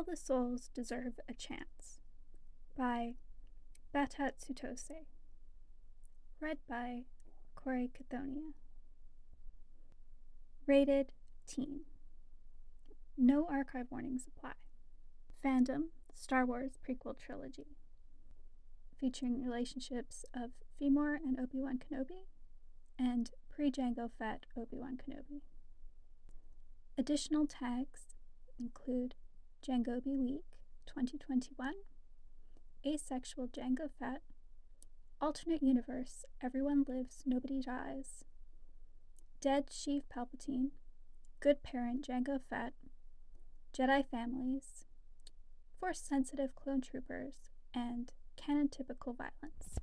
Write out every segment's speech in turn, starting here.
All the Souls Deserve a Chance by Batat Sutose. Read by Corey Cathonia. Rated Teen. No archive warnings apply. Fandom, Star Wars prequel trilogy. Featuring relationships of Femor and Obi-Wan Kenobi, and pre-Jango Fett Obi-Wan Kenobi. Additional tags include Jangobi Week 2021, Asexual Jango Fett, Alternate Universe Everyone Lives, Nobody Dies, Dead Sheev Palpatine, Good Parent Jango Fett, Jedi Families, Force-Sensitive Clone Troopers, and Canon-Typical Violence.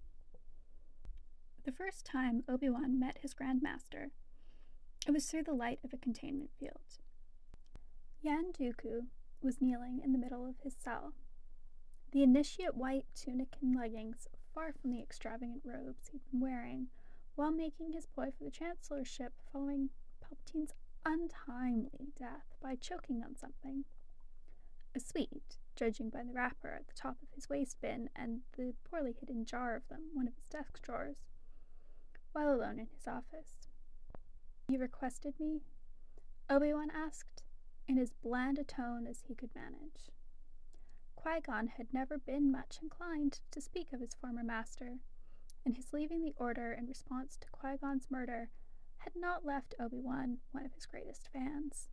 The first time Obi-Wan met his Grandmaster, it was through the light of a containment field. Yan Dooku was kneeling in the middle of his cell, the initiate white tunic and leggings far from the extravagant robes he'd been wearing while making his ploy for the Chancellorship following Palpatine's untimely death by choking on something. A sweet, judging by the wrapper at the top of his waste bin and the poorly hidden jar of them in one of his desk drawers, while alone in his office. "You requested me?" Obi-Wan asked, in as bland a tone as he could manage. Qui-Gon had never been much inclined to speak of his former master, and his leaving the Order in response to Qui-Gon's murder had not left Obi-Wan one of his greatest fans.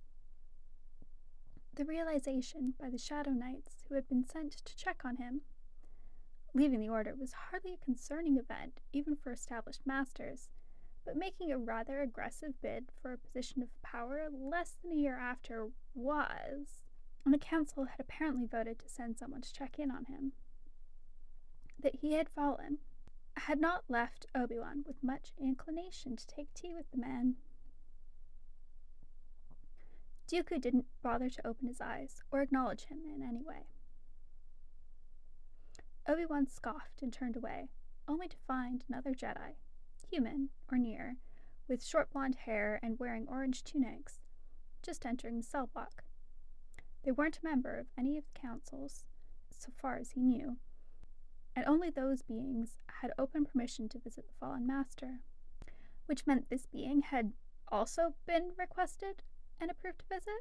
The realization by the Shadow Knights who had been sent to check on him, leaving the Order was hardly a concerning event even for established masters, but making a rather aggressive bid for a position of power less than a year after was, and the council had apparently voted to send someone to check in on him. That he had fallen had not left Obi-Wan with much inclination to take tea with the man. Dooku didn't bother to open his eyes or acknowledge him in any way. Obi-Wan scoffed and turned away, only to find another Jedi, human or near, with short blonde hair and wearing orange tunics, just entering the cell block. They weren't a member of any of the councils, so far as he knew, and only those beings had open permission to visit the fallen master, which meant this being had also been requested and approved to visit.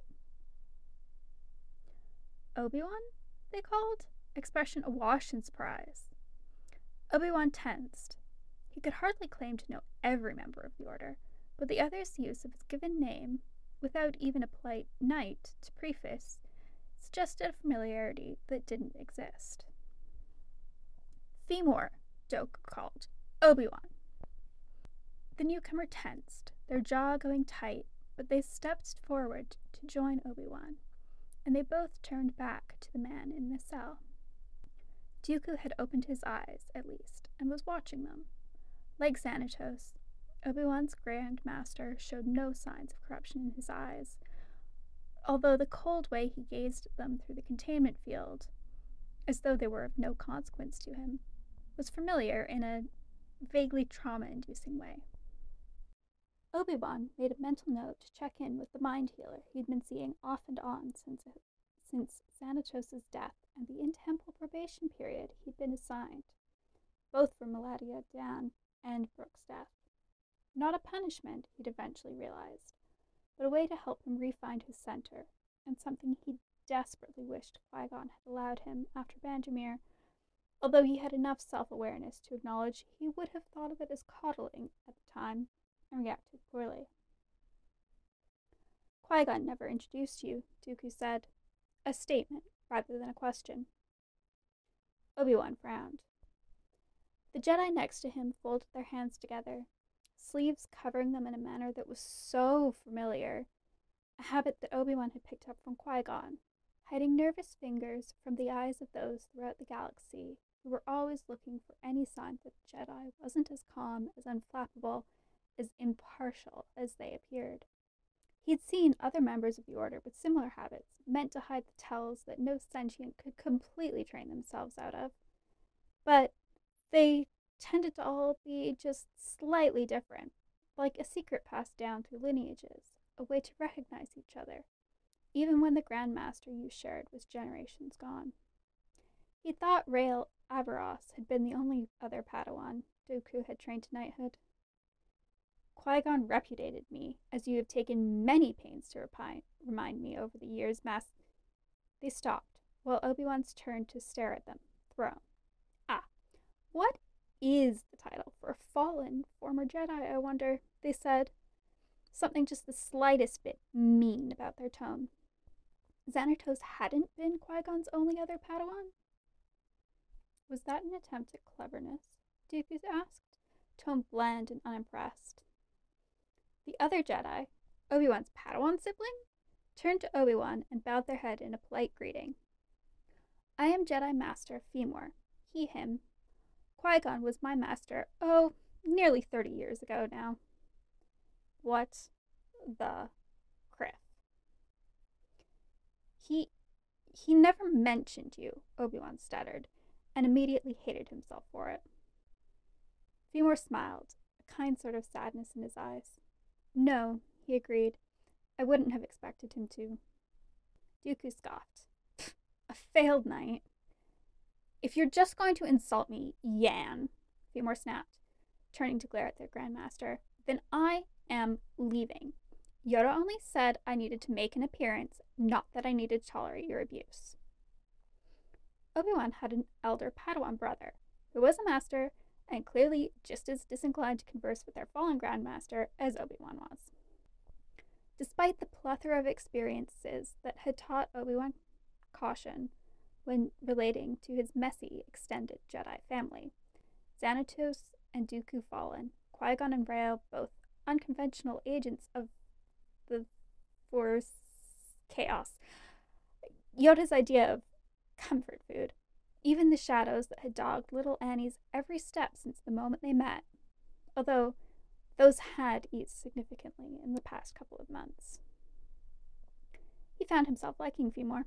"Obi-Wan?" they called, expression awash in surprise. Obi-Wan tensed. He could hardly claim to know every member of the Order, but the other's use of his given name, without even a polite knight to preface, suggested a familiarity that didn't exist. "Femor," Dooku called. "Obi-Wan." The newcomer tensed, their jaw going tight, but they stepped forward to join Obi-Wan, and they both turned back to the man in the cell. Dooku had opened his eyes, at least, and was watching them. Like Xanatos, Obi-Wan's Grand Master showed no signs of corruption in his eyes, although the cold way he gazed at them through the containment field, as though they were of no consequence to him, was familiar in a vaguely trauma-inducing way. Obi-Wan made a mental note to check in with the mind healer he'd been seeing off and on since Xanatos' death and the in-temple probation period he'd been assigned, both for Maladia Dan and Brooke's death. Not a punishment, he'd eventually realized, but a way to help him re-find his center, and something he desperately wished Qui-Gon had allowed him after Bandromir, although he had enough self-awareness to acknowledge he would have thought of it as coddling at the time and reacted poorly. "Qui-Gon never introduced you," Dooku said, a statement rather than a question. Obi-Wan frowned. The Jedi next to him folded their hands together, sleeves covering them in a manner that was so familiar, a habit that Obi-Wan had picked up from Qui-Gon, hiding nervous fingers from the eyes of those throughout the galaxy who were always looking for any sign that the Jedi wasn't as calm, as unflappable, as impartial as they appeared. He'd seen other members of the Order with similar habits, meant to hide the tells that no sentient could completely train themselves out of, but they tended to all be just slightly different, like a secret passed down through lineages, a way to recognize each other, even when the Grand Master you shared was generations gone. He thought Rael Averross had been the only other Padawan Dooku had trained to knighthood. Qui-Gon repudiated me, as you have taken many pains to remind me over the years, They stopped, while Obi-Wan's turned to stare at them, thrown. Ah, what is the title for a fallen former Jedi, I wonder, they said, something just the slightest bit mean about their tone. Xanatos hadn't been Qui-Gon's only other Padawan? Was that an attempt at cleverness? Dooku asked, tone bland and unimpressed. The other Jedi, Obi-Wan's Padawan sibling, turned to Obi-Wan and bowed their head in a polite greeting. I am Jedi Master Femor, he, him. Qui-Gon was my master, nearly 30 years ago now. What the criff? He never mentioned you, Obi-Wan stuttered, and immediately hated himself for it. Femor smiled, a kind sort of sadness in his eyes. No, he agreed. I wouldn't have expected him to. Dooku scoffed. A failed knight. If you're just going to insult me, Yan, Femor snapped, turning to glare at their Grandmaster, then I am leaving. Yoda only said I needed to make an appearance, not that I needed to tolerate your abuse. Obi-Wan had an elder Padawan brother, who was a master, and clearly just as disinclined to converse with their fallen Grandmaster as Obi-Wan was. Despite the plethora of experiences that had taught Obi-Wan caution when relating to his messy, extended Jedi family, Xanatos and Dooku fallen, Qui-Gon and Rael both unconventional agents of the Force chaos, Yoda's idea of comfort food, even the shadows that had dogged little Annie's every step since the moment they met, although those had eased significantly in the past couple of months. He found himself liking Femor.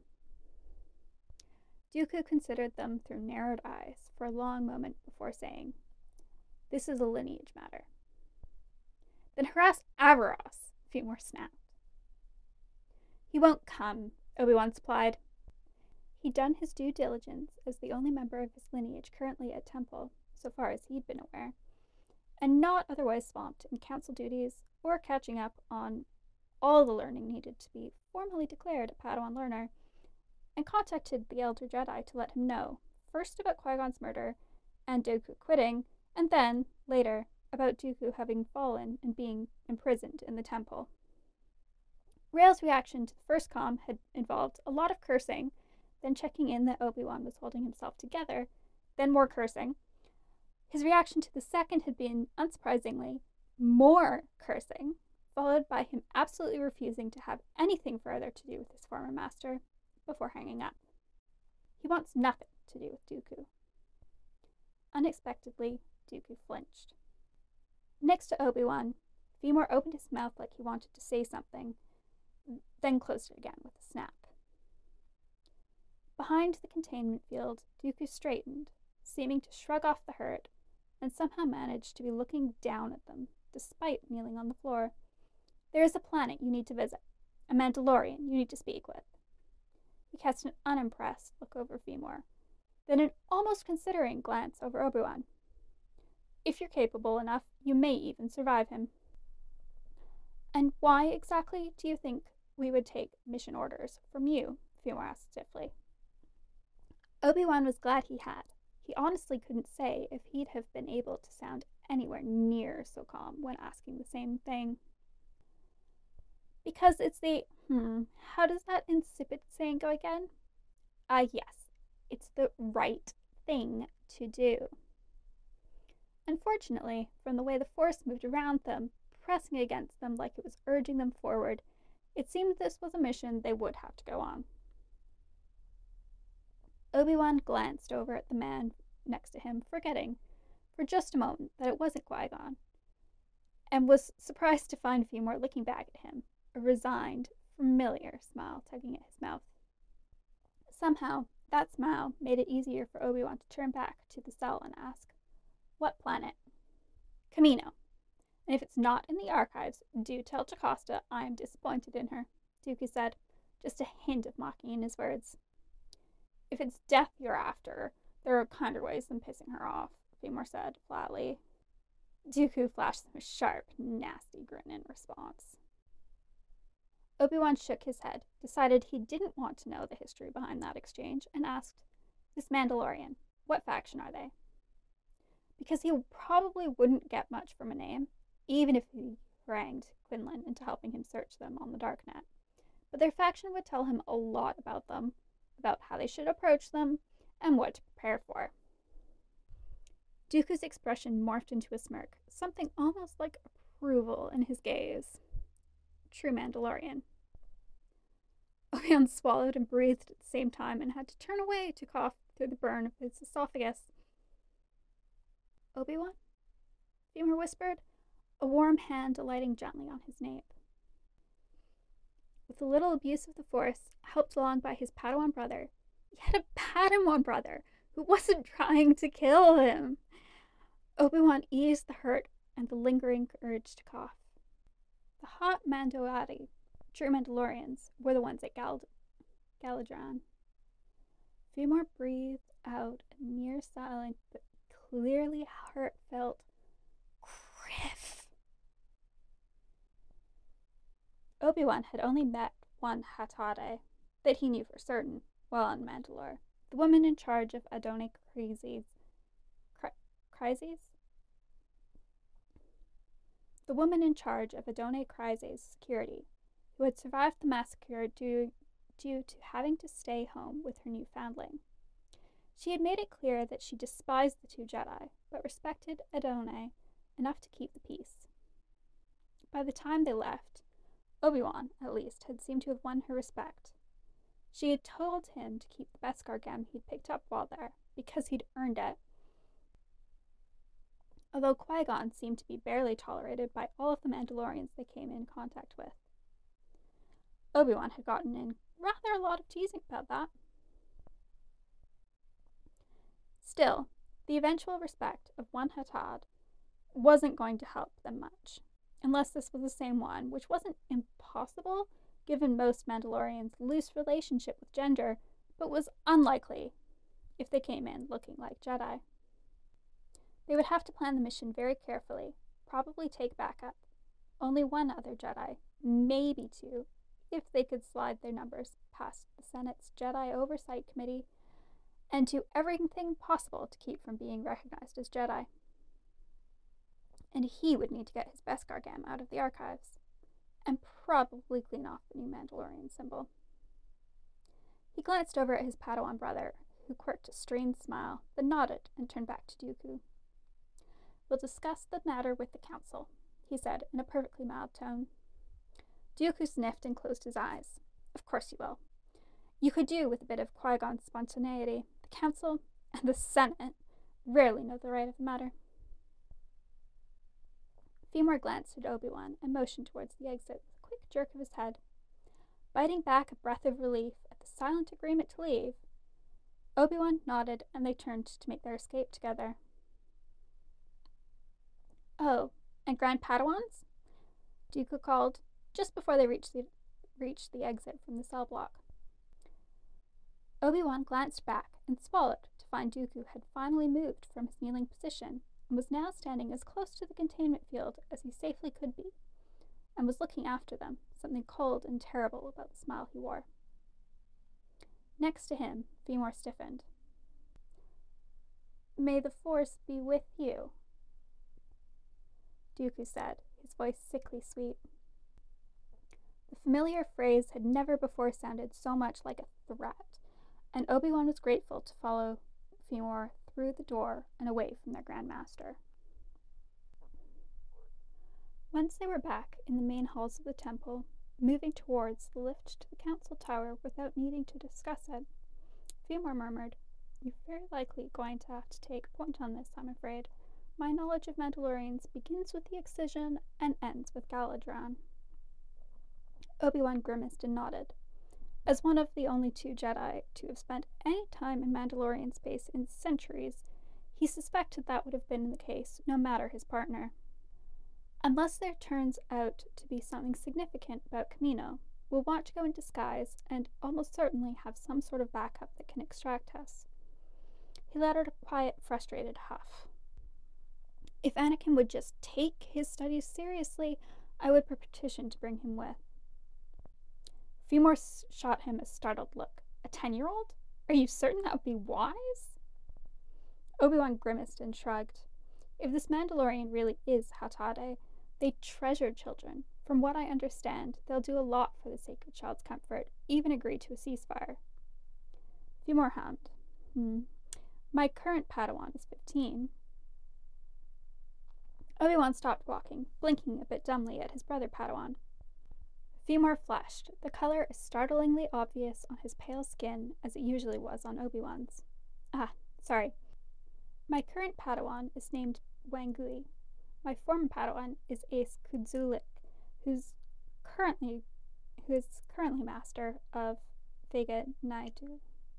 Dooku considered them through narrowed eyes for a long moment before saying, This is a lineage matter. Then harass Averross, Femor snapped. He won't come, Obi-Wan supplied. He'd done his due diligence as the only member of his lineage currently at Temple, so far as he'd been aware, and not otherwise swamped in council duties or catching up on all the learning needed to be formally declared a Padawan learner, and contacted the Elder Jedi to let him know, first about Qui-Gon's murder and Dooku quitting, and then, later, about Dooku having fallen and being imprisoned in the temple. Rael's reaction to the first comm had involved a lot of cursing, then checking in that Obi-Wan was holding himself together, then more cursing. His reaction to the second had been, unsurprisingly, more cursing, followed by him absolutely refusing to have anything further to do with his former master before hanging up. He wants nothing to do with Dooku. Unexpectedly, Dooku flinched. Next to Obi-Wan, Femor opened his mouth like he wanted to say something, then closed it again with a snap. Behind the containment field, Dooku straightened, seeming to shrug off the hurt, and somehow managed to be looking down at them, despite kneeling on the floor. There is a planet you need to visit, a Mandalorian you need to speak with. He cast an unimpressed look over Femor, then an almost considering glance over Obi-Wan. If you're capable enough, you may even survive him. And why exactly do you think we would take mission orders from you? Femor asked stiffly. Obi-Wan was glad he had. He honestly couldn't say if he'd have been able to sound anywhere near so calm when asking the same thing. Because it's the, how does that insipid saying go again? Yes, it's the right thing to do. Unfortunately, from the way the Force moved around them, pressing against them like it was urging them forward, it seemed this was a mission they would have to go on. Obi-Wan glanced over at the man next to him, forgetting, for just a moment, that it wasn't Qui-Gon, and was surprised to find Femor looking back at him, a resigned, familiar smile tugging at his mouth. Somehow, that smile made it easier for Obi-Wan to turn back to the cell and ask, What planet? Kamino. And if it's not in the archives, do tell Jocasta I am disappointed in her, Dooku said, just a hint of mocking in his words. "If it's death you're after, there are kinder ways than pissing her off," Fëmor said flatly. Dooku flashed him a sharp, nasty grin in response. Obi-Wan shook his head, decided he didn't want to know the history behind that exchange, and asked, "This Mandalorian, what faction are they?" Because he probably wouldn't get much from a name, even if he harangued Quinlan into helping him search them on the darknet. But their faction would tell him a lot about them, about how they should approach them, and what to prepare for. Dooku's expression morphed into a smirk, something almost like approval in his gaze. True Mandalorian. Obi-Wan swallowed and breathed at the same time and had to turn away to cough through the burn of his esophagus. "Obi-Wan?" Fëmor whispered, a warm hand alighting gently on his nape. With a little abuse of the Force, helped along by his Padawan brother, he had a Padawan brother who wasn't trying to kill him. Obi-Wan eased the hurt and the lingering urge to cough. The hot Mandoati, true Mandalorians, were the ones at Galadran. Fëmor breathed out a near silent but clearly heartfelt "Kriff." Obi-Wan had only met one Hatade that he knew for certain while on Mandalore, the woman in charge of Adonai Kryze's security, who had survived the massacre due to having to stay home with her new foundling. She had made it clear that she despised the two Jedi, but respected Adonai enough to keep the peace. By the time they left, Obi-Wan, at least, had seemed to have won her respect. She had told him to keep the Beskar gem he'd picked up while there, because he'd earned it. Although Qui-Gon seemed to be barely tolerated by all of the Mandalorians they came in contact with. Obi-Wan had gotten in rather a lot of teasing about that. Still, the eventual respect of one Hatad wasn't going to help them much, unless this was the same one, which wasn't impossible given most Mandalorians' loose relationship with gender, but was unlikely if they came in looking like Jedi. They would have to plan the mission very carefully, probably take backup. Only one other Jedi, maybe two, if they could slide their numbers past the Senate's Jedi Oversight Committee, and do everything possible to keep from being recognized as Jedi. And he would need to get his Beskar gem out of the archives, and probably clean off the new Mandalorian symbol. He glanced over at his Padawan brother, who quirked a strained smile, then nodded and turned back to Dooku. "We'll discuss the matter with the council," he said in a perfectly mild tone. Dooku sniffed and closed his eyes. "Of course you will. You could do with a bit of Qui-Gon's spontaneity. The council and the Senate rarely know the right of the matter." Fëmor glanced at Obi-Wan and motioned towards the exit with a quick jerk of his head. Biting back a breath of relief at the silent agreement to leave, Obi-Wan nodded and they turned to make their escape together. "Oh, and Grand Padawans?" Dooku called, just before they reached the exit from the cell block. Obi-Wan glanced back and swallowed to find Dooku had finally moved from his kneeling position and was now standing as close to the containment field as he safely could be, and was looking after them, something cold and terrible about the smile he wore. Next to him, Fëmor stiffened. "May the Force be with you," Dooku said, his voice sickly sweet. The familiar phrase had never before sounded so much like a threat, and Obi-Wan was grateful to follow Fëmor through the door and away from their Grand Master. Once they were back in the main halls of the temple, moving towards the lift to the council tower without needing to discuss it, Fëmor murmured, "You're very likely going to have to take point on this, I'm afraid. My knowledge of Mandalorians begins with the Excision and ends with Galadran." Obi-Wan grimaced and nodded. As one of the only two Jedi to have spent any time in Mandalorian space in centuries, he suspected that would have been the case no matter his partner. Unless there turns out to be something significant about Kamino, will want to go in disguise and almost certainly have some sort of backup that can extract us. He let out a quiet, frustrated huff. If Anakin would just take his studies seriously, I would petition to bring him with. Femor shot him a startled look. A 10-year-old? Are you certain that would be wise? Obi-Wan grimaced and shrugged. If this Mandalorian really is Hatade, they treasure children. From what I understand, they'll do a lot for the sacred child's comfort, even agree to a ceasefire. Femor hummed. My current Padawan is 15. Obi-Wan stopped walking, blinking a bit dumbly at his brother Padawan. Femor flushed, the color as startlingly obvious on his pale skin as it usually was on Obi-Wan's. Sorry. My current Padawan is named Wangui. My former Padawan is Ace Kudzulik, who is currently master of Vega Naidu.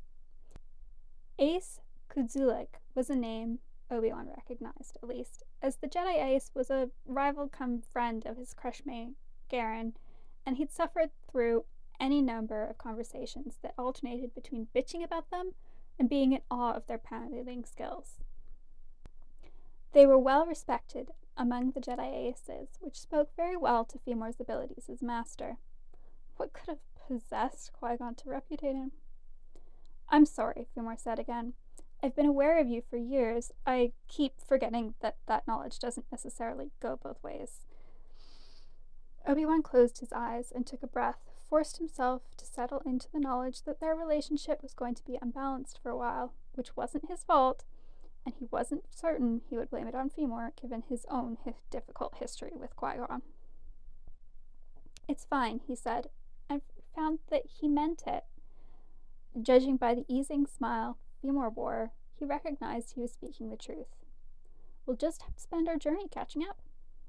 Ace Kudzulik was a name Obi-Wan recognized, at least, as the Jedi Ace was a rival-come-friend of his crushmate Garen, and he'd suffered through any number of conversations that alternated between bitching about them and being in awe of their piloting skills. They were well respected among the Jedi Aces, which spoke very well to Femor's abilities as master. What could have possessed Qui-Gon to repudiate him? I'm sorry, Femor said again. I've been aware of you for years. I keep forgetting that knowledge doesn't necessarily go both ways. Obi-Wan closed his eyes and took a breath, forced himself to settle into the knowledge that their relationship was going to be unbalanced for a while, which wasn't his fault, and he wasn't certain he would blame it on Femor, given his own difficult history with Qui-Gon. It's fine, he said, and found that he meant it. Judging by the easing smile Femor wore, he recognized he was speaking the truth. We'll just have to spend our journey catching up.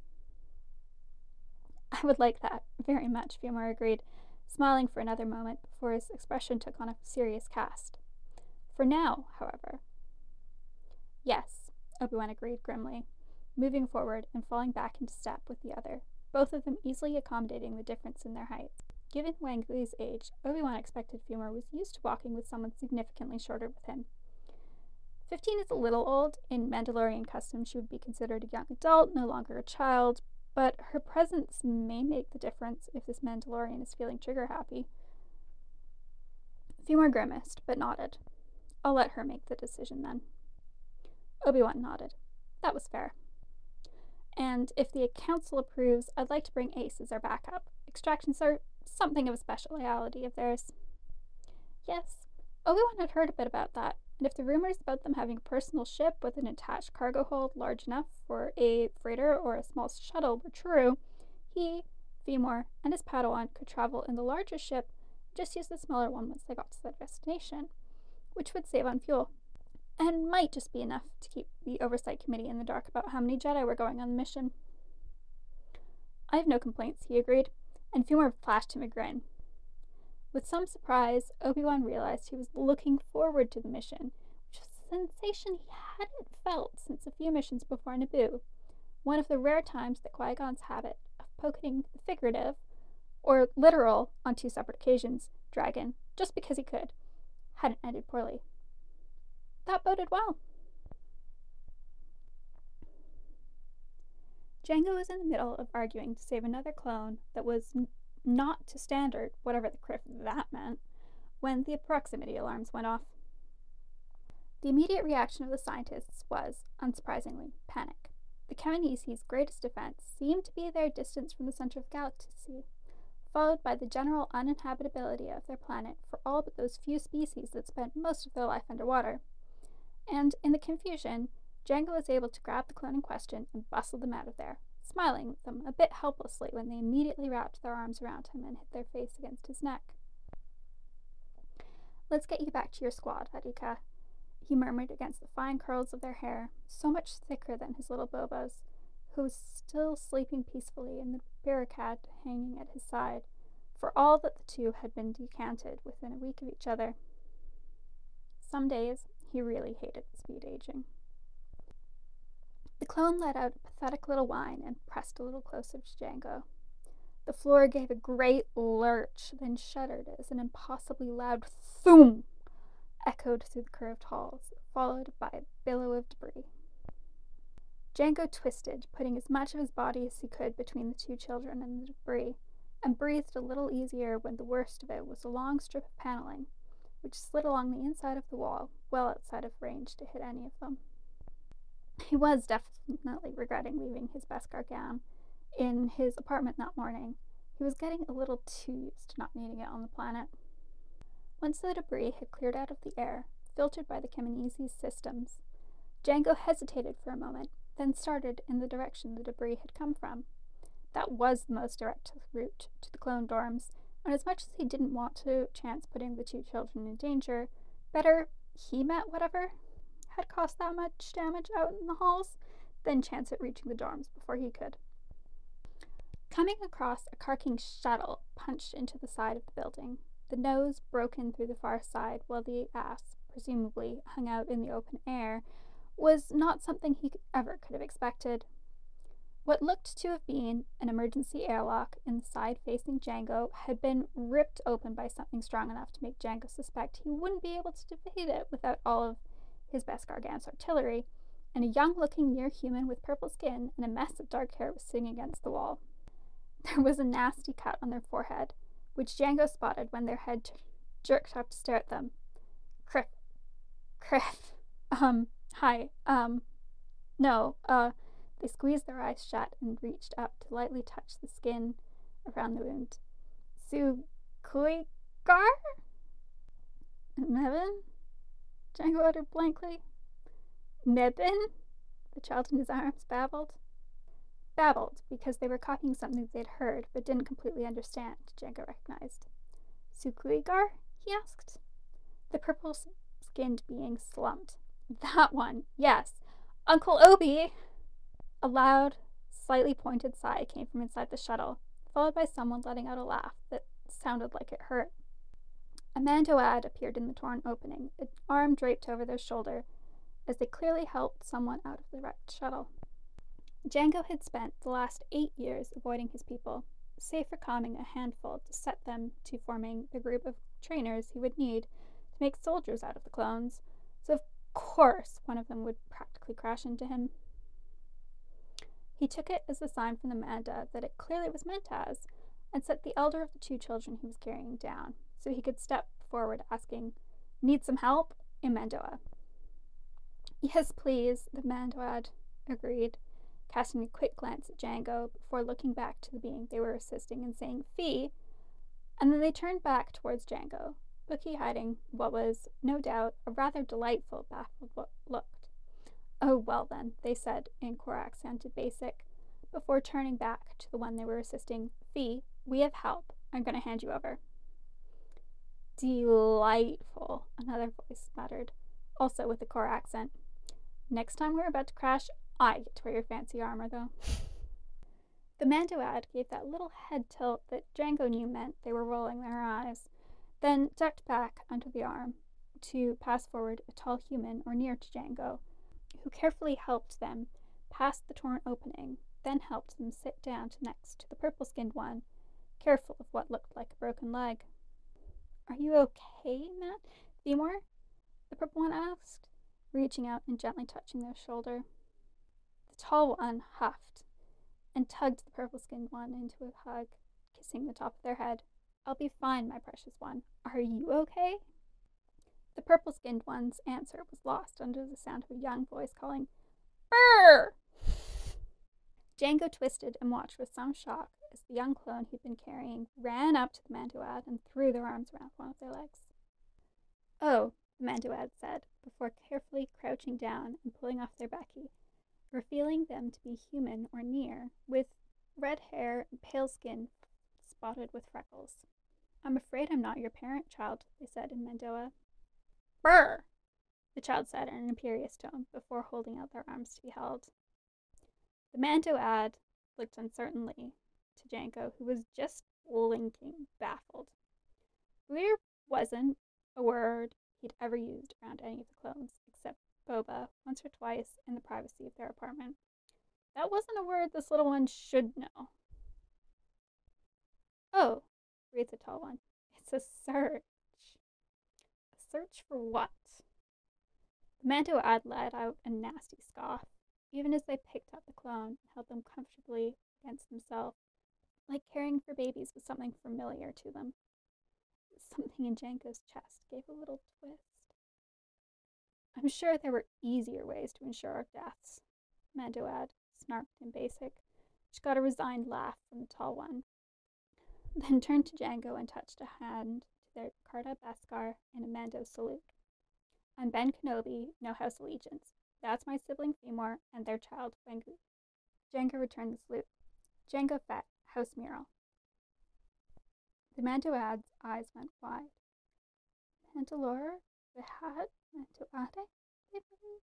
I would like that, very much, Femor agreed, smiling for another moment before his expression took on a serious cast. For now, however. Yes, Obi-Wan agreed grimly, moving forward and falling back into step with the other, both of them easily accommodating the difference in their heights. Given Wangui's age, Obi-Wan expected Femor was used to walking with someone significantly shorter with him. 15 is a little old. In Mandalorian custom, she would be considered a young adult, no longer a child, but her presence may make the difference if this Mandalorian is feeling trigger-happy. Femor grimaced, but nodded. I'll let her make the decision then. Obi-Wan nodded. That was fair. And if the council approves, I'd like to bring Ace as our backup. Extractions are something of a speciality of theirs. Yes, Obi-Wan had heard a bit about that, and if the rumors about them having a personal ship with an attached cargo hold large enough for a freighter or a small shuttle were true, he, Femor, and his Padawan could travel in the larger ship and just use the smaller one once they got to their destination, which would save on fuel, and might just be enough to keep the Oversight Committee in the dark about how many Jedi were going on the mission. I have no complaints, he agreed, and Femor flashed him a grin. With some surprise, Obi-Wan realized he was looking forward to the mission, which was a sensation he hadn't felt since a few missions before Naboo, one of the rare times that Qui-Gon's habit of poking the figurative, or literal on 2 separate occasions, dragon, just because he could, hadn't ended poorly. That boded well. Jango was in the middle of arguing to save another clone that was not to standard, whatever the criff that meant, when the proximity alarms went off. The immediate reaction of the scientists was, unsurprisingly, panic. The Kamenisi's greatest defense seemed to be their distance from the center of the galaxy, followed by the general uninhabitability of their planet for all but those few species that spent most of their life underwater. And in the confusion, Jango was able to grab the clone in question and bustle them out of there, smiling at them a bit helplessly when they immediately wrapped their arms around him and hid their face against his neck. Let's get you back to your squad, Adika, he murmured against the fine curls of their hair, so much thicker than his little Bobos, who was still sleeping peacefully in the barricade hanging at his side, for all that the two had been decanted within a week of each other. Some days he really hated speed aging. The clone let out a pathetic little whine and pressed a little closer to Jango. The floor gave a great lurch, then shuddered as an impossibly loud thoom echoed through the curved halls, followed by a billow of debris. Django twisted, putting as much of his body as he could between the two children and the debris, and breathed a little easier when the worst of it was a long strip of paneling, which slid along the inside of the wall, well outside of range to hit any of them. He was definitely regretting leaving his Beskar gown in his apartment that morning. He was getting a little too used to not needing it on the planet. Once the debris had cleared out of the air, filtered by the Kamenese's systems, Django hesitated for a moment, then started in the direction the debris had come from. That was the most direct route to the clone dorms, and as much as he didn't want to chance putting the two children in danger, better he met whatever had caused that much damage out in the halls than chance it reaching the dorms before he could. Coming across a carking shuttle punched into the side of the building, the nose broken through the far side while the ass, presumably, hung out in the open air, was not something he ever could have expected. What looked to have been an emergency airlock in the side facing Django had been ripped open by something strong enough to make Django suspect he wouldn't be able to defeat it without all of his Beskar Gant's artillery, and a young-looking near-human with purple skin and a mess of dark hair was sitting against the wall. There was a nasty cut on their forehead, which Django spotted when their head jerked up to stare at them. Criff. Hi, no, They squeezed their eyes shut and reached up to lightly touch the skin around the wound. Sukuigar? Mebin? Django uttered blankly. Mebin? The child in his arms babbled. Babbled because they were copying something they'd heard but didn't completely understand, Django recognized. Sukuigar? He asked. The purple-skinned being slumped. That one, yes. Uncle Obi! A loud, slightly pointed sigh came from inside the shuttle, followed by someone letting out a laugh that sounded like it hurt. A Mandoad appeared in the torn opening, an arm draped over their shoulder, as they clearly helped someone out of the wrecked shuttle. Django had spent the last 8 years avoiding his people, save for calming a handful to set them to forming the group of trainers he would need to make soldiers out of the clones, so of course one of them would practically crash into him. He took it as a sign from the Manda that it clearly was meant as, and set the elder of the two children he was carrying down, so he could step forward asking, "Need some help?" in Mandoa. "Yes, please," the Mandoad agreed, casting a quick glance at Django before looking back to the being they were assisting and saying, "Fee," and then they turned back towards Django, Bookie hiding what was, no doubt, a rather delightful, baffled look. "Oh, well then," they said in Korak-accented Basic, before turning back to the one they were assisting. "Fee, we have help. I'm going to hand you over." "Delightful," another voice muttered, also with a Korak accent. "Next time we're about to crash, I get to wear your fancy armor, though." The Mandoad gave that little head tilt that Django knew meant they were rolling their eyes, then ducked back under the arm to pass forward a tall human or near to Django, who carefully helped them past the torn opening, then helped them sit down next to the purple-skinned one, careful of what looked like a broken leg. "Are you okay, Matt Themor?" the purple one asked, reaching out and gently touching their shoulder. The tall one huffed and tugged the purple-skinned one into a hug, kissing the top of their head. "I'll be fine, my precious one. Are you okay?" The purple-skinned one's answer was lost under the sound of a young voice calling, "Brrr!" Django twisted and watched with some shock as the young clone he'd been carrying ran up to the Mandoad and threw their arms around one of their legs. "Oh," the Mandoad said, before carefully crouching down and pulling off their Becky, revealing them to be human or near, with red hair and pale skin spotted with freckles. "I'm afraid I'm not your parent, child," they said in Mandoa. "Brr!" the child said in an imperious tone before holding out their arms to be held. The Mandoad looked uncertainly to Django, who was just blinking, baffled. Brr wasn't a word he'd ever used around any of the clones, except Boba once or twice in the privacy of their apartment. That wasn't a word this little one should know. Oh, breathed the tall one. It's a search. A search for what? The Mando-Ad let out a nasty scoff, even as they picked up the clone and held them comfortably against themselves, like caring for babies was something familiar to them. Something in Jango's chest gave a little twist. I'm sure there were easier ways to ensure our deaths, Mando-Ad snarked in Basic, which got a resigned laugh from the tall one, then turned to Jango and touched a hand to their Carta Beskar in a Mando salute. I'm Ben Kenobi, no house allegiance. That's my sibling Femor and their child Wengu. Jango returned the salute. Jango Fett, House Mural. The Mando-Ad's eyes went wide. Mandalore, the hat, Mando-Ade, they believed.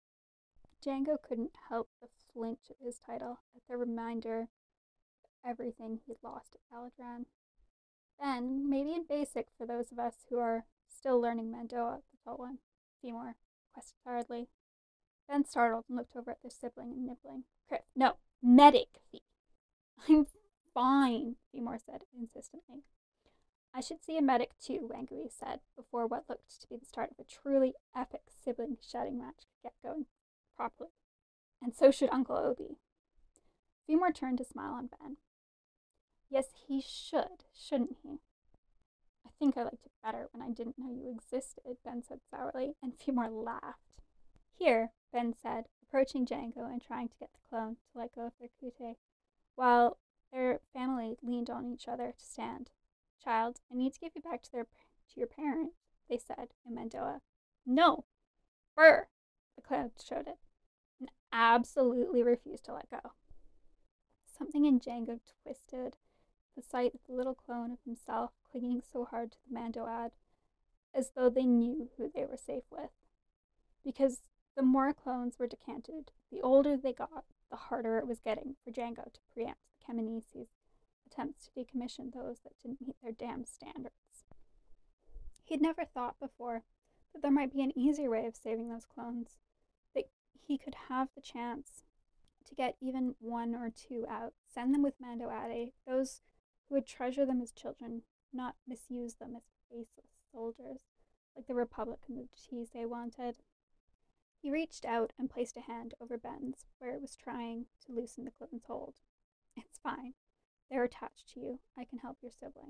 Jango couldn't help but flinch at his title, at the reminder of everything he'd lost at Caladran. Then, maybe in Basic for those of us who are still learning Mandoa, the tall one, Femor questioned tiredly. Ben startled and looked over at their sibling and nibbling. Criff, no, medic, Fee. I'm fine, Femor said insistently. I should see a medic too, Wangui said, before what looked to be the start of a truly epic sibling shouting match could get going properly. And so should Uncle Obi. Femor turned to smile on Ben. Yes, he should, shouldn't he? I think I liked it better when I didn't know you existed, Ben said sourly, and Femor laughed. Here, Ben said, approaching Jango and trying to get the clone to let go of their kute, while their family leaned on each other to stand. Child, I need to give you back to your parent, they said in Mandoa. No! Burr! The clone showed it, and absolutely refused to let go. Something in Jango twisted the sight of the little clone of himself clinging so hard to the Mando-Ad, as though they knew who they were safe with. Because the more clones were decanted, the older they got, the harder it was getting for Jango to preempt the Kamenese's attempts to decommission those that didn't meet their damn standards. He'd never thought before that there might be an easier way of saving those clones, that he could have the chance to get even one or two out, send them with Mando-Ade, those who would treasure them as children, not misuse them as faceless soldiers, like the Republic and the Tise wanted. He reached out and placed a hand over Ben's, where it was trying to loosen the clone's hold. It's fine. They're attached to you. I can help your sibling.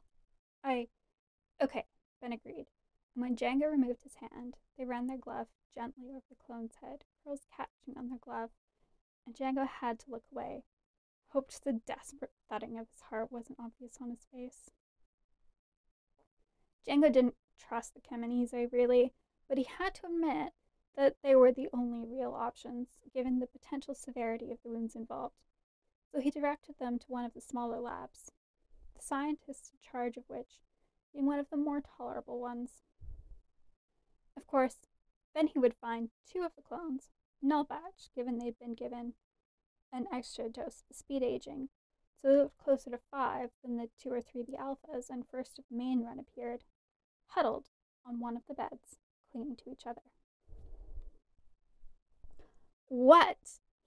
Okay, Ben agreed. And when Jango removed his hand, they ran their glove gently over the clone's head, curls catching on their glove, and Jango had to look away, hoped the desperate thudding of his heart wasn't obvious on his face. Jango didn't trust the Kamenese, really, but he had to admit that they were the only real options, given the potential severity of the wounds involved. So he directed them to one of the smaller labs, the scientist in charge of which being one of the more tolerable ones. Of course, then he would find two of the clones, null batch, given they'd been given an extra dose of speed aging, so they looked closer to 5 than the 2 or 3 of the alphas, and first of the main run appeared, huddled on one of the beds, clinging to each other. What?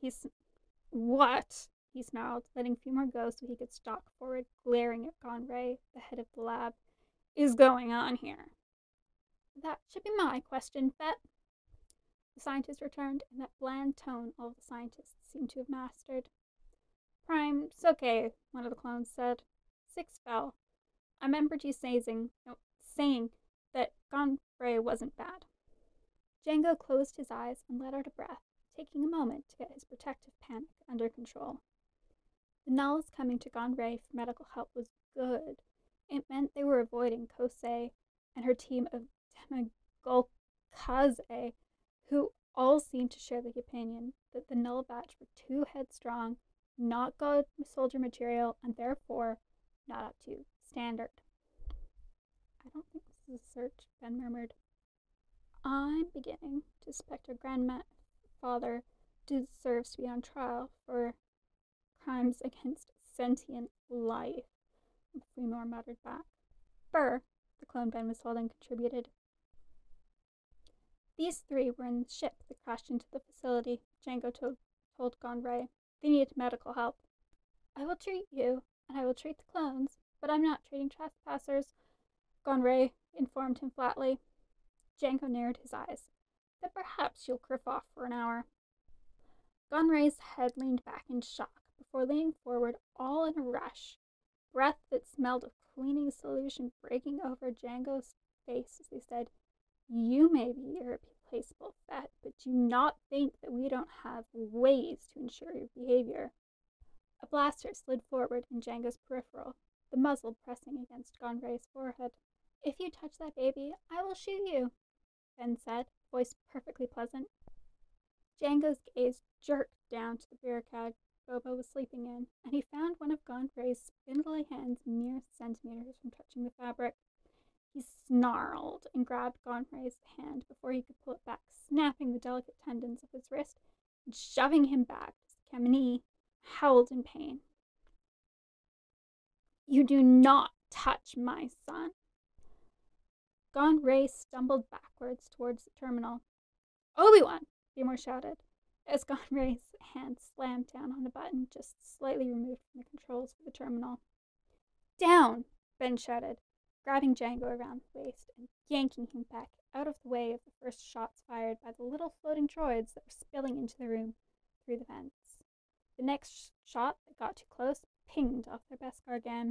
He snarled, letting Femor go so he could stalk forward, glaring at Gonray, the head of the lab. Is going on here? That should be my question, Fett. The scientist returned in that bland tone all the scientists seemed to have mastered. Prime, it's okay, one of the clones said. 6 fell. I remembered you saying that Gonray wasn't bad. Jango closed his eyes and let out a breath, taking a moment to get his protective panic under control. The Nulls coming to Gonray for medical help was good. It meant they were avoiding Kosei and her team of Demogolkaze, who all seemed to share the opinion that the Null batch were too headstrong, not good soldier material, and therefore not up to standard. I don't think this is a search, Ben murmured. I'm beginning to suspect our grandfather deserves to be on trial for crimes against sentient life, Femor muttered back. Burr, the clone Ben was holding, contributed. These 3 were in the ship that crashed into the facility, Jango told Gonray. They needed medical help. I will treat you, and I will treat the clones, But I'm not treating trespassers, Gonray informed him flatly. Django narrowed his eyes. Then perhaps you'll criff off for an hour. Gonray's head leaned back in shock before leaning forward all in a rush, breath that smelled of cleaning solution breaking over Django's face as he said, You may be irreplaceable, Fett, but do not think that we don't have ways to ensure your behavior. A blaster slid forward in Django's peripheral, the muzzle pressing against Gonray's forehead. If you touch that baby, I will shoot you, Ben said, voice perfectly pleasant. Django's gaze jerked down to the barricade Boba was sleeping in, and he found one of Gonray's spindly hands mere centimeters from touching the fabric. He snarled and grabbed Gonray's hand before he could pull it back, snapping the delicate tendons of his wrist and shoving him back as Kamini howled in pain. You do not touch my son. Gonray stumbled backwards towards the terminal. Obi-Wan! Seymour shouted, as Gonray's hand slammed down on a button just slightly removed from the controls for the terminal. Down! Ben shouted, grabbing Django around the waist and yanking him back out of the way of the first shots fired by the little floating droids that were spilling into the room through the vents. The next shot that got too close pinged off their Beskar again.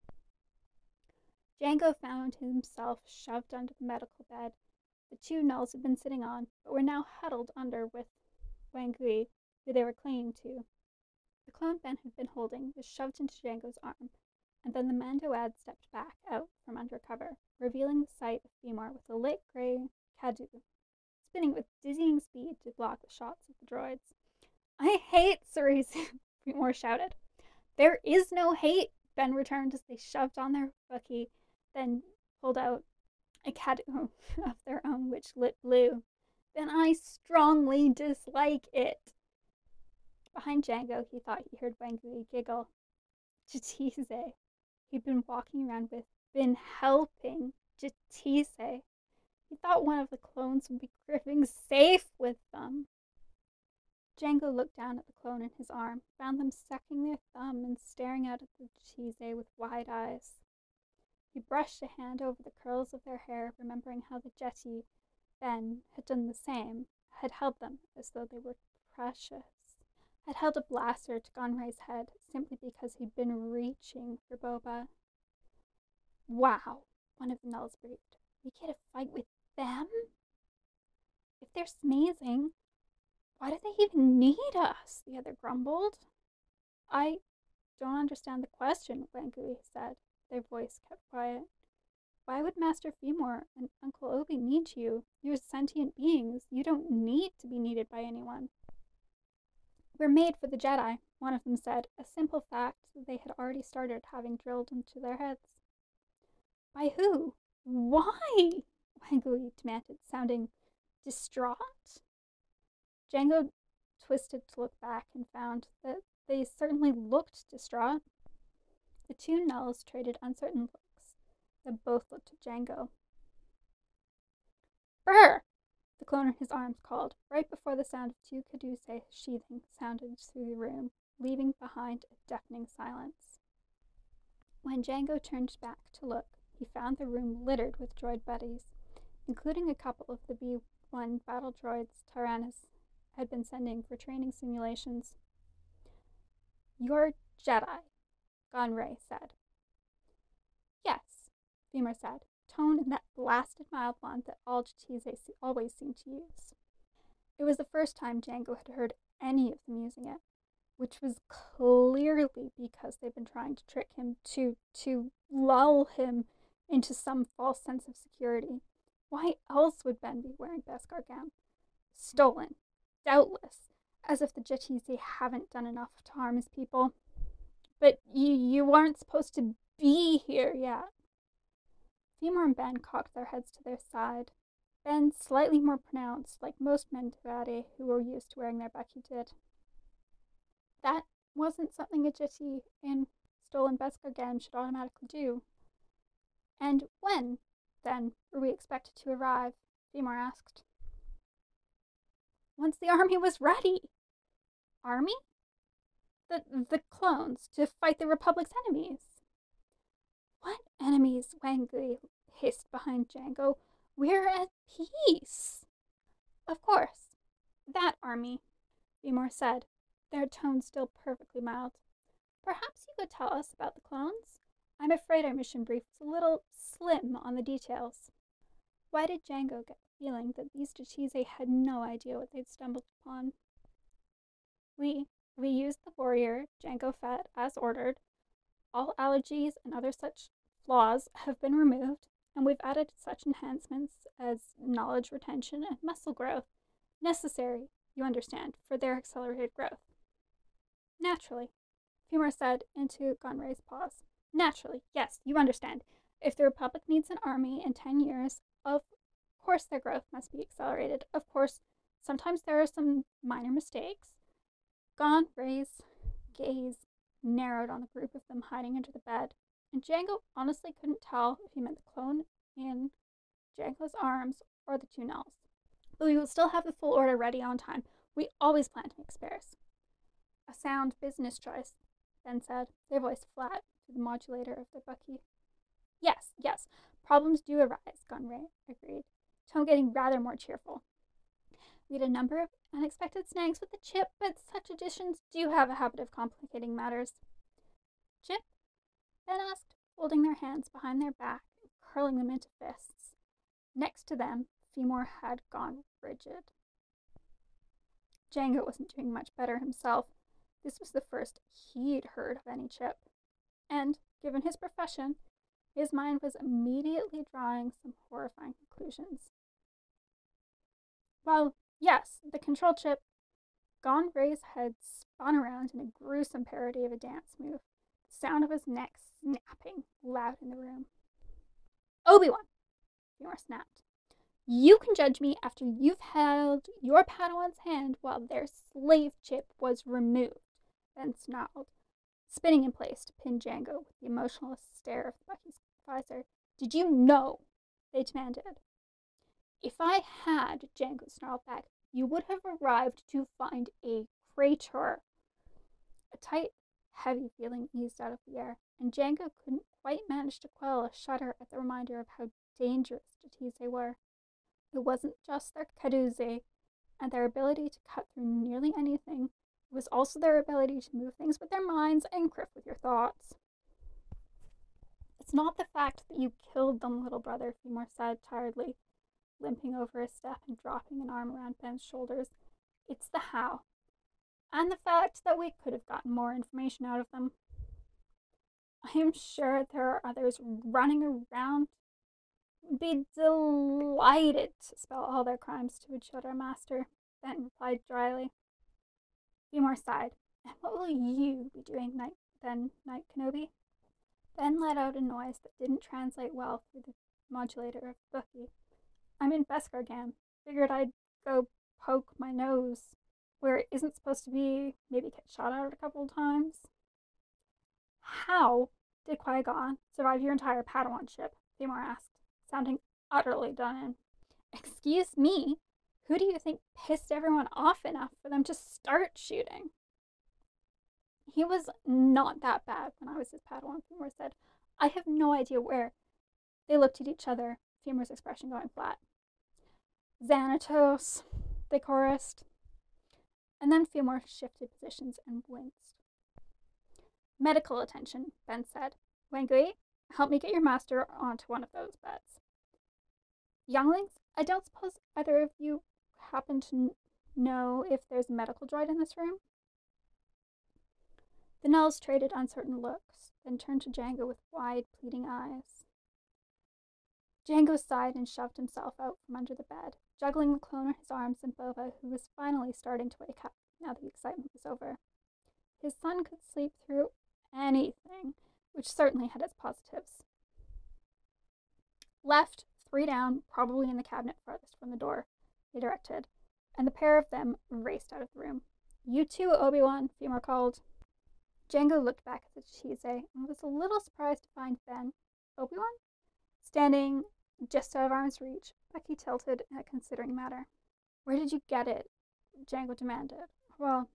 Django found himself shoved under the medical bed the two Nulls had been sitting on, but were now huddled under with Wangui, who they were clinging to. The clone Ben had been holding was shoved into Django's arm, and then the Mandoad stepped back out from under cover, revealing the sight of Femor with a lit grey Kadu, spinning with dizzying speed to block the shots of the droids. I hate Cerezo, Femor shouted. There is no hate, Ben returned as they shoved on their Wookiee, then pulled out a Kadu of their own which lit blue. Then I strongly dislike it. Behind Django, he thought he heard Wangui giggle. Jatise, he'd been walking around with, been helping Jatise. He thought one of the clones would be gripping safe with them. Django looked down at the clone in his arm, found them sucking their thumb and staring out at the Jatise with wide eyes. He brushed a hand over the curls of their hair, remembering how the Jetty, Ben, had done the same, had held them as though they were precious, had held a blaster to Gonray's head simply because he'd been reaching for Boba. Wow, one of the Nulls breathed. We get a fight with them? If they're smazing, why do they even need us? The other grumbled. I don't understand the question, Wangui said. Their voice kept quiet. Why would Master Femor and Uncle Obi need you? You're sentient beings. You don't need to be needed by anyone. We're made for the Jedi, one of them said, a simple fact that they had already started having drilled into their heads. By who? Why? Wangui demanded, sounding distraught. Django twisted to look back and found that they certainly looked distraught. The two Nulls traded uncertain looks, then both looked at Django. Brr! The clone in his arms called, right before the sound of two Caduceus sheathing sounded through the room, leaving behind a deafening silence. When Django turned back to look, he found the room littered with droid buddies, including a couple of the B-1 battle droids Tyrannus had been sending for training simulations. You're Jedi, Gonray said. Yes, Femor said, tone in that blasted mild one that all Jatise always seemed to use. It was the first time Django had heard any of them using it, which was clearly because they'd been trying to trick him to lull him into some false sense of security. Why else would Ben be wearing Beskar gown? Stolen, doubtless, as if the Jatisi haven't done enough to harm his people. But you aren't supposed to be here yet. Femor and Ben cocked their heads to their side. Ben slightly more pronounced, like most Mentivati who were used to wearing their Bucky did. That wasn't something a Jiti in stolen Beskar gown should automatically do. And when, then, were we expected to arrive? Femor asked. Once the army was ready. Army? The clones, to fight the Republic's enemies. What enemies? Wangui hissed behind Django. We're at peace. Of course. That army, Seymour said, their tone still perfectly mild. Perhaps you could tell us about the clones? I'm afraid our mission brief was a little slim on the details. Why did Django get the feeling that these Jatize had no idea what they'd stumbled upon? We used the warrior Django fed as ordered. All allergies and other such flaws have been removed, and we've added such enhancements as knowledge retention and muscle growth, necessary, you understand, for their accelerated growth. Naturally, Femur said into Gonray's pause. Naturally, yes, you understand. If the Republic needs an army in 10 years, of course their growth must be accelerated. Of course, sometimes there are some minor mistakes. Gonray's gaze narrowed on the group of them hiding under the bed, and Django honestly couldn't tell if he meant the clone in Django's arms or the two Nulls. But we will still have the full order ready on time. We always plan to make spares. A sound business choice, Ben said, their voice flat through the modulator of their Bucky. Yes, problems do arise, Gonray agreed, tone getting rather more cheerful. We had a number of unexpected snags with the chip, but such additions do have a habit of complicating matters. Chip? Ben asked, folding their hands behind their back and curling them into fists. Next to them, Femur had gone rigid. Django wasn't doing much better himself. This was the first he'd heard of any chip. And, given his profession, his mind was immediately drawing some horrifying conclusions. Well, yes, the control chip. Gonray's head spun around in a gruesome parody of a dance move, the sound of his neck snapping loud in the room. Obi-Wan, Femur snapped. You can judge me after you've held your Padawan's hand while their slave chip was removed, Ben snarled, spinning in place to pin Django with the emotionless stare of Bucky's visor. Did you know? They demanded. If I had, Django snarled back, you would have arrived to find a crater. A tight, heavy feeling eased out of the air, and Django couldn't quite manage to quell a shudder at the reminder of how dangerous Jatize were. It wasn't just their Caduce and their ability to cut through nearly anything. It was also their ability to move things with their minds and criff with your thoughts. It's not the fact that you killed them, little brother, Femur said tiredly, limping over a step and dropping an arm around Ben's shoulders. It's the how. And the fact that we could have gotten more information out of them. I am sure there are others running around. Be delighted to spell all their crimes to a Jedi Master, Ben replied dryly. Femur sighed. And what will you be doing then, Night Kenobi? Ben let out a noise that didn't translate well through the modulator of Bucky. I'm in Beskar Gam. Figured I'd go poke my nose where it isn't supposed to be, maybe get shot at a couple of times. How did Qui-Gon survive your entire Padawanship? Femur asked, sounding utterly done in. Excuse me, who do you think pissed everyone off enough for them to start shooting? He was not that bad when I was his Padawan, Femur said. I have no idea where. They looked at each other, Femur's expression going flat. Xanatos, they chorused. And then Femur shifted positions and winced. Medical attention, Ben said. Wangui, help me get your master onto one of those beds. Younglings, I don't suppose either of you happen to know if there's a medical droid in this room? The Nulls traded uncertain looks, then turned to Django with wide, pleading eyes. Django sighed and shoved himself out from under the bed, juggling the clone in his arms and Boba, who was finally starting to wake up now the excitement was over. His son could sleep through anything, which certainly had its positives. Left, 3 down, probably in the cabinet farthest from the door, they directed, and the pair of them raced out of the room. You too, Obi-Wan, Femur called. Django looked back at the Jatize and was a little surprised to find Ben, Obi-Wan, standing just out of arm's reach. Bucky tilted in a considering manner. Where did you get it? Django demanded. Well,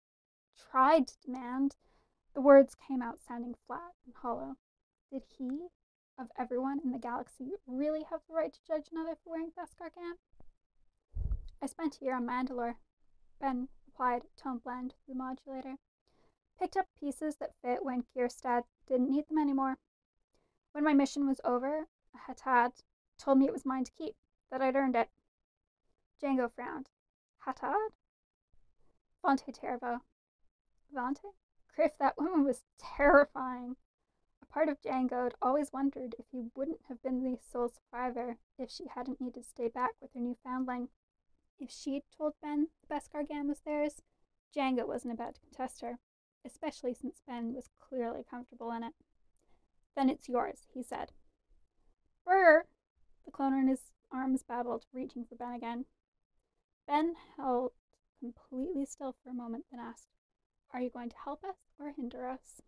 tried to demand. The words came out sounding flat and hollow. Did he? of everyone in the galaxy really have the right to judge another for wearing Beskar Gam? I spent a year on Mandalore, Ben replied, tone bland through the modulator. Picked up pieces that fit when Kierstad didn't need them anymore. When my mission was over, Hatad told me it was mine to keep, that I'd earned it. Django frowned. Hatad? Vontae Tervo. Vontae? Criff, that woman was terrifying. A part of Django had always wondered if he wouldn't have been the sole survivor if she hadn't needed to stay back with her new foundling. If she'd told Ben the Beskar Gam was theirs, Django wasn't about to contest her, especially since Ben was clearly comfortable in it. Then it's yours, he said. Brr! The cloner in his arms babbled, reaching for Ben again. Ben held completely still for a moment, then asked, Are you going to help us or hinder us?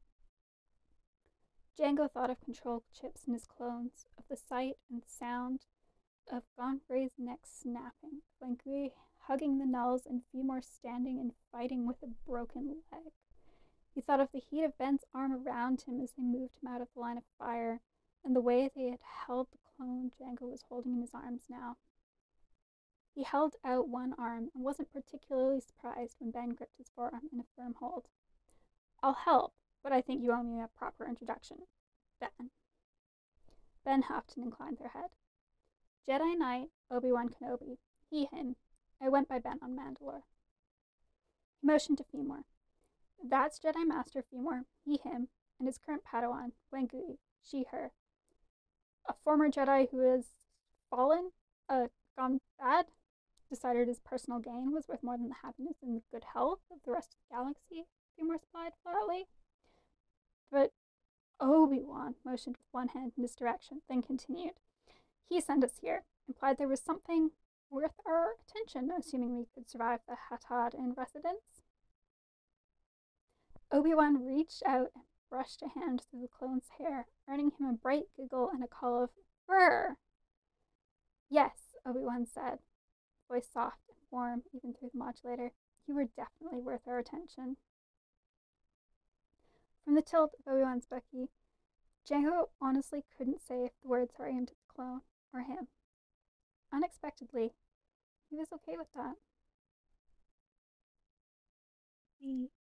Django thought of control chips in his clones, of the sight and sound of Gonfrey's neck snapping, Glencree hugging the nulls, and Fimor standing and fighting with a broken leg. He thought of the heat of Ben's arm around him as they moved him out of the line of fire, and the way they had held the clone Django was holding in his arms now. He held out one arm and wasn't particularly surprised when Ben gripped his forearm in a firm hold. I'll help, but I think you owe me a proper introduction. Ben. Ben huffed and inclined their head. Jedi Knight Obi-Wan Kenobi. He, him. I went by Ben on Mandalore. He motioned to Fimor. That's Jedi Master Fimor, he, him, and his current Padawan, Wengui, she, her. A former Jedi who has fallen, gone bad, decided his personal gain was worth more than the happiness and the good health of the rest of the galaxy, Fimor replied flatly. But Obi-Wan motioned with one hand in his direction, then continued. He sent us here, implied there was something worth our attention, assuming we could survive the Hatad in residence. Obi-Wan reached out and brushed a hand through the clone's hair, earning him a bright giggle and a call of, Brr! Yes, Obi-Wan said, voice soft and warm even through the modulator. You were definitely worth our attention. From the tilt of Obi-Wan's Bucky, Django honestly couldn't say if the words were aimed at the clone or him. Unexpectedly, he was okay with that. The